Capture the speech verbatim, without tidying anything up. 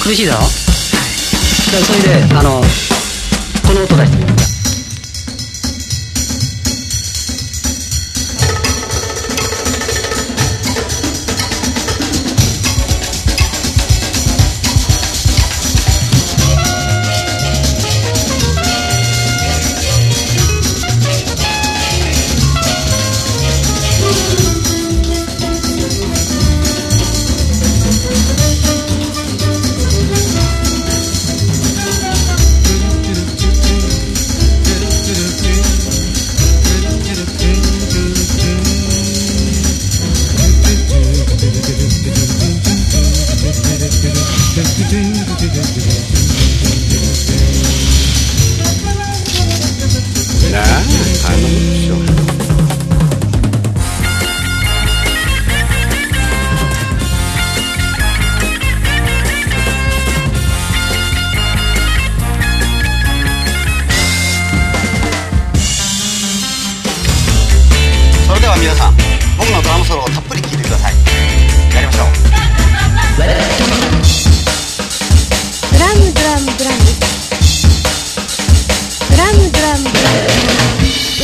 苦しいだろ。じゃあそれであのこの音出してみよう。 それでは皆さん、僕のドラムソロをたっぷり聴いてください。